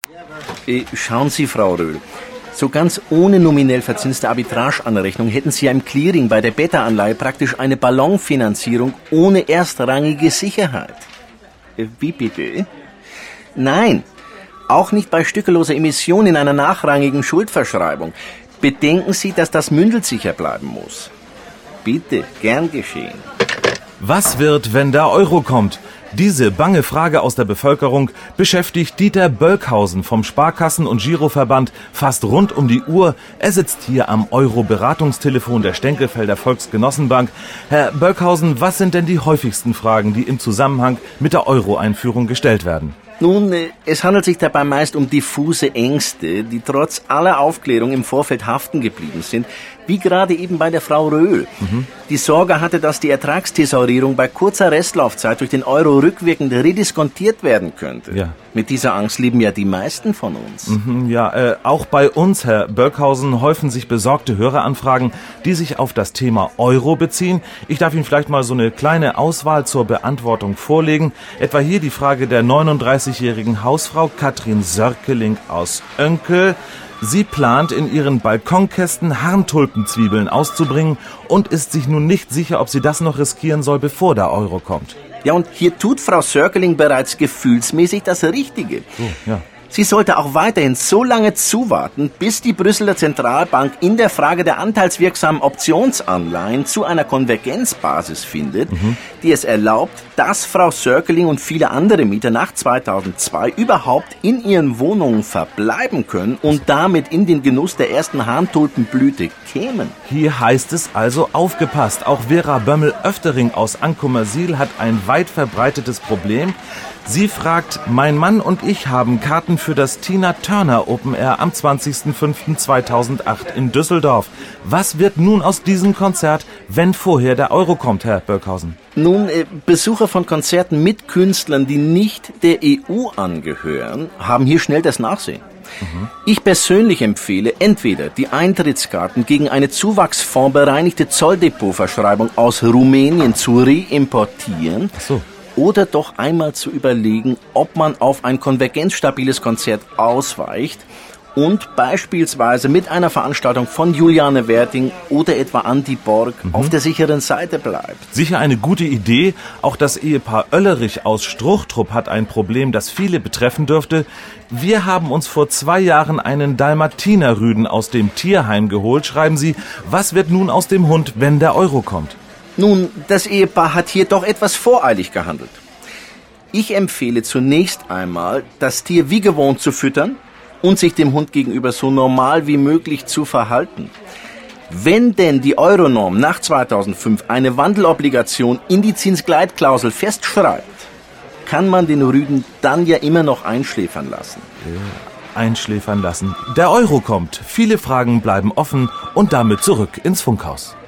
Schauen Sie, Frau Röhl. So ganz ohne nominell verzinste Arbitrageanrechnung hätten Sie ja im Clearing bei der Beta-Anleihe praktisch eine Ballonfinanzierung ohne erstrangige Sicherheit. Wie bitte? Nein, auch nicht bei stückeloser Emission in einer nachrangigen Schuldverschreibung. Bedenken Sie, dass das mündelsicher bleiben muss. Bitte, gern geschehen. Was wird, wenn der Euro kommt? Diese bange Frage aus der Bevölkerung beschäftigt Dieter Bölkhausen vom Sparkassen- und Giroverband fast rund um die Uhr. Er sitzt hier am Euro-Beratungstelefon der Stenckelfelder Volksgenossenbank. Herr Bölkhausen, was sind denn die häufigsten Fragen, die im Zusammenhang mit der Euro-Einführung gestellt werden? Nun, es handelt sich dabei meist um diffuse Ängste, die trotz aller Aufklärung im Vorfeld haften geblieben sind, wie gerade eben bei der Frau Röhl. Die Sorge hatte, dass die Ertragstesaurierung bei kurzer Restlaufzeit durch den Euro rückwirkend rediskontiert werden könnte. Ja. Mit dieser Angst leben ja die meisten von uns. Auch bei uns, Herr Bölkhausen, häufen sich besorgte Höreranfragen, die sich auf das Thema Euro beziehen. Ich darf Ihnen vielleicht mal so eine kleine Auswahl zur Beantwortung vorlegen. Etwa hier die Frage der 39-jährigen Hausfrau Katrin Sörkeling aus Oenkel. Sie plant, in ihren Balkonkästen Harntulpenzwiebeln auszubringen und ist sich nun nicht sicher, ob sie das noch riskieren soll, bevor der Euro kommt. Ja, und hier tut Frau Sörkeling bereits gefühlsmäßig das Richtige. So, ja. Sie sollte auch weiterhin so lange zuwarten, bis die Brüsseler Zentralbank in der Frage der anteilswirksamen Optionsanleihen zu einer Konvergenzbasis findet, die es erlaubt, dass Frau Sörkeling und viele andere Mieter nach 2002 überhaupt in ihren Wohnungen verbleiben können und damit in den Genuss der ersten Harntulpenblüte kämen. Hier heißt es also aufgepasst. Auch Vera Bömmel-Öftering aus Ankummersiel hat ein weit verbreitetes Problem. Sie fragt, mein Mann und ich haben Karten für das Tina Turner Open Air am 20.05.2008 in Düsseldorf. Was wird nun aus diesem Konzert, wenn vorher der Euro kommt, Herr Bölkhausen? Nun, Besucher von Konzerten mit Künstlern, die nicht der EU angehören, haben hier schnell das Nachsehen. Ich persönlich empfehle entweder die Eintrittskarten gegen eine zuwachsfondsbereinigte Zolldepotverschreibung aus Rumänien zu reimportieren. Ach so. Oder doch einmal zu überlegen, ob man auf ein konvergenzstabiles Konzert ausweicht und beispielsweise mit einer Veranstaltung von Juliane Werting oder etwa Andi Borg auf der sicheren Seite bleibt. Sicher eine gute Idee. Auch das Ehepaar Oellerich aus Struchtrupp hat ein Problem, das viele betreffen dürfte. Wir haben uns vor 2 Jahren einen Dalmatinerrüden aus dem Tierheim geholt, schreiben sie. Was wird nun aus dem Hund, wenn der Euro kommt? Nun, das Ehepaar hat hier doch etwas voreilig gehandelt. Ich empfehle zunächst einmal, das Tier wie gewohnt zu füttern und sich dem Hund gegenüber so normal wie möglich zu verhalten. Wenn denn die Euronorm nach 2005 eine Wandelobligation in die Zinsgleitklausel festschreibt, kann man den Rüden dann ja immer noch einschläfern lassen. Einschläfern lassen. Der Euro kommt. Viele Fragen bleiben offen und damit zurück ins Funkhaus.